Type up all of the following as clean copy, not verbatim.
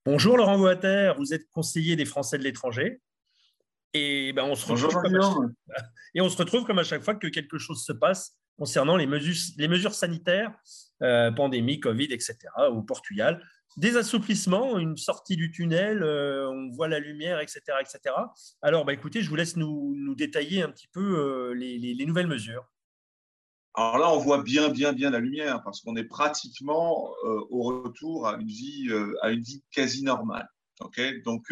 Bonjour Laurent Boater, vous êtes conseiller des Français de l'étranger et on se Bonjour retrouve Jean-Guillaume. et on se retrouve comme à chaque fois que quelque chose se passe concernant les mesures sanitaires, pandémie, Covid, etc. au Portugal. Des assouplissements, une sortie du tunnel, on voit la lumière, etc., etc. Alors, écoutez, je vous laisse nous détailler un petit peu les nouvelles mesures. Alors là, on voit bien la lumière parce qu'on est pratiquement au retour à une vie quasi normale. Okay, donc,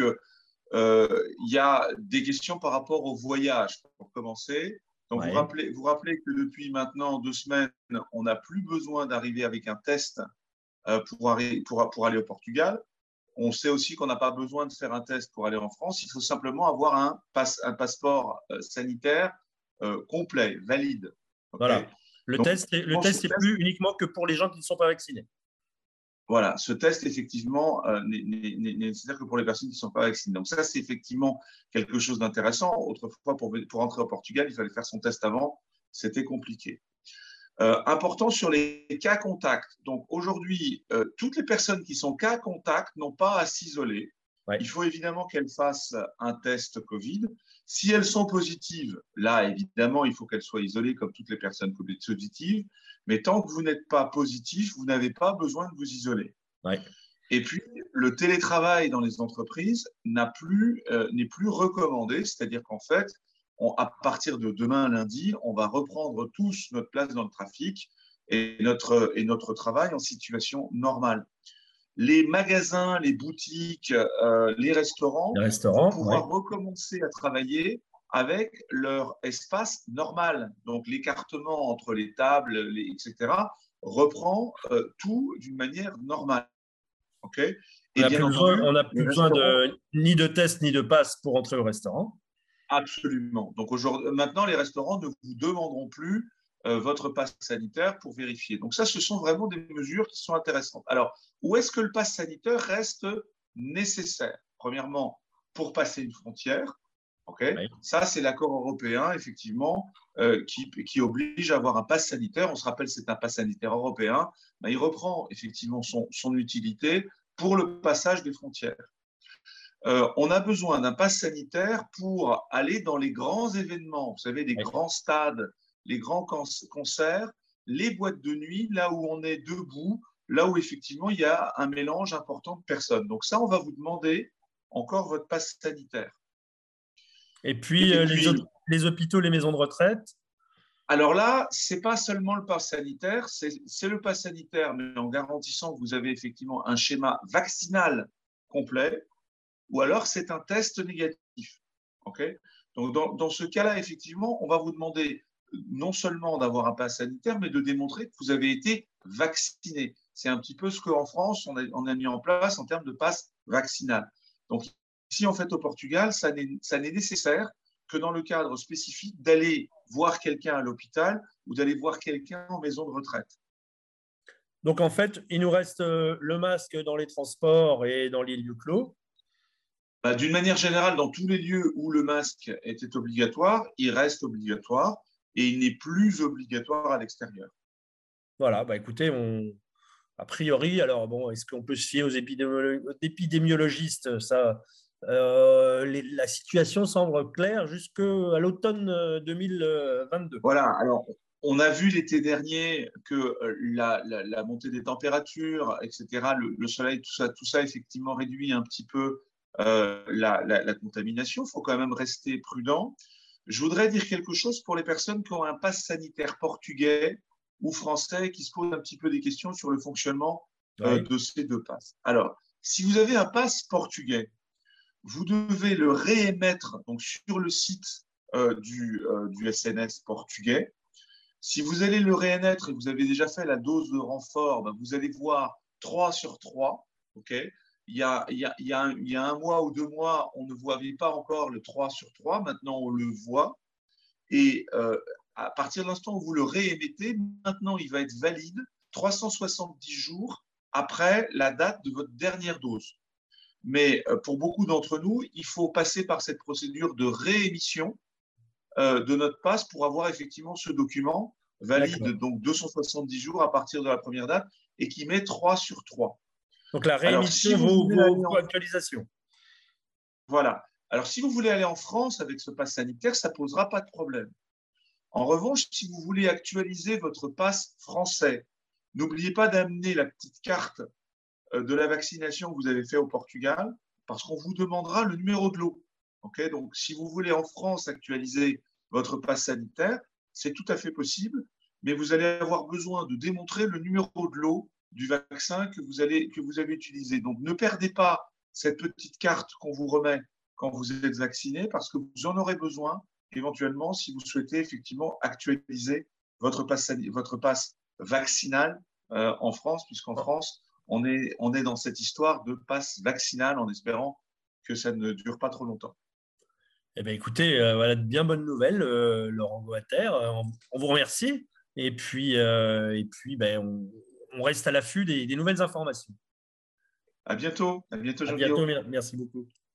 il y a des questions par rapport au voyage, pour commencer. Donc, Ouais. vous rappelez que depuis maintenant 2 semaines, on n'a plus besoin d'arriver avec un test pour aller au Portugal. On sait aussi qu'on n'a pas besoin de faire un test pour aller en France. Il faut simplement avoir un passeport sanitaire complet, valide. Okay, Voilà. Le donc, test, le ce test, c'est test, plus uniquement que pour les gens qui ne sont pas vaccinés. voilà, ce test, effectivement, n'est nécessaire que pour les personnes qui ne sont pas vaccinées. Donc, ça, c'est effectivement quelque chose d'intéressant. Autrefois, pour entrer au Portugal, il fallait faire son test avant. C'était compliqué. Important sur les cas contacts. Donc, aujourd'hui, toutes les personnes qui sont cas contacts n'ont pas à s'isoler. Ouais. Il faut évidemment qu'elles fassent un test Covid. Si elles sont positives, là, évidemment, il faut qu'elles soient isolées comme toutes les personnes positives. Mais tant que vous n'êtes pas positif, vous n'avez pas besoin de vous isoler. Ouais. Et puis, le télétravail dans les entreprises n'est plus recommandé. C'est-à-dire qu'en fait, à partir de demain lundi, on va reprendre tous notre place dans le trafic et notre travail en situation normale. Les magasins, les boutiques, les Les restaurants vont restaurants, ouais. pouvoir recommencer à travailler avec leur espace normal. Donc, l'écartement entre les tables, etc., reprend tout d'une manière normale. Okay, On et n'a bien plus besoin, entendu, on n'a les plus besoin restaurants, ni de test ni de passe pour entrer au restaurant. absolument. Donc maintenant, les restaurants ne vous demanderont plus votre passe sanitaire pour vérifier. Donc ça, ce sont vraiment des mesures qui sont intéressantes. Alors, où est-ce que le passe sanitaire reste nécessaire? Premièrement, pour passer une frontière. Okay, Oui. ça, c'est l'accord européen, effectivement, qui oblige à avoir un pass sanitaire. On se rappelle, c'est un pass sanitaire européen. Ben, il reprend effectivement son utilité pour le passage des frontières. On a besoin d'un pass sanitaire pour aller dans les grands événements, vous savez, les Oui. grands stades, les grands concerts, les boîtes de nuit, là où on est debout, là où effectivement il y a un mélange important de personnes. Donc ça, on va vous demander encore votre pass sanitaire. Et puis, Et puis, les hôpitaux, les maisons de retraite. alors là, c'est pas seulement le pass sanitaire, c'est le pass sanitaire, mais en garantissant que vous avez effectivement un schéma vaccinal complet, ou alors c'est un test négatif. Okay, donc, dans ce cas-là, effectivement, on va vous demander non seulement d'avoir un pass sanitaire, mais de démontrer que vous avez été vacciné. C'est un petit peu ce qu'en France, on a mis en place en termes de pass vaccinal. Donc, ici, en fait, au Portugal, ça n'est nécessaire que dans le cadre spécifique d'aller voir quelqu'un à l'hôpital ou d'aller voir quelqu'un en maison de retraite. Donc, en fait, il nous reste le masque dans les transports et dans les lieux clos. Bah, d'une manière générale, dans tous les lieux où le masque était obligatoire, il reste obligatoire et il n'est plus obligatoire à l'extérieur. Voilà, écoutez, a priori, alors bon, est-ce qu'on peut se fier aux épidémiologistes? Ça, la situation semble claire jusqu'à l'automne 2022. Voilà, alors on a vu l'été dernier que la montée des températures, etc., le soleil, tout ça effectivement réduit un petit peu la contamination. Il faut quand même rester prudent. Je voudrais dire quelque chose pour les personnes qui ont un pass sanitaire portugais ou français qui se posent un petit peu des questions sur le fonctionnement Ouais. de ces deux passes. Alors, si vous avez un pass portugais, vous devez le réémettre donc, sur le site du SNS portugais. Si vous allez le réémettre et vous avez déjà fait la dose de renfort, ben vous allez voir 3 sur 3. Okay, il y a un mois ou 2 mois, on ne voyait pas encore le 3 sur 3. Maintenant, on le voit. Et à partir de l'instant où vous le réémettez, maintenant, il va être valide 370 jours après la date de votre dernière dose. Mais pour beaucoup d'entre nous, il faut passer par cette procédure de réémission de notre passe pour avoir effectivement ce document valide D'accord. donc 270 jours à partir de la première date et qui met 3 sur 3. Donc, la Alors, si réémission vous vaut, voulez aller vaut actualisation. voilà. Alors, si vous voulez aller en France avec ce pass sanitaire, ça ne posera pas de problème. En revanche, si vous voulez actualiser votre pass français, n'oubliez pas d'amener la petite carte de la vaccination que vous avez fait au Portugal, parce qu'on vous demandera le numéro de l'eau. Okay, donc, si vous voulez en France actualiser votre pass sanitaire, c'est tout à fait possible, mais vous allez avoir besoin de démontrer le numéro de l'eau du vaccin que vous avez utilisé. Donc, ne perdez pas cette petite carte qu'on vous remet quand vous êtes vacciné, parce que vous en aurez besoin éventuellement si vous souhaitez effectivement actualiser votre pass vaccinal en France, puisqu'en France, on est dans cette histoire de passe vaccinal en espérant que ça ne dure pas trop longtemps. Eh bien, écoutez, voilà de bien bonnes nouvelles, Laurent Goater. On vous remercie. Et puis ben, on reste à l'affût des nouvelles informations. À bientôt, À Jean bientôt. Guillaume. Merci beaucoup.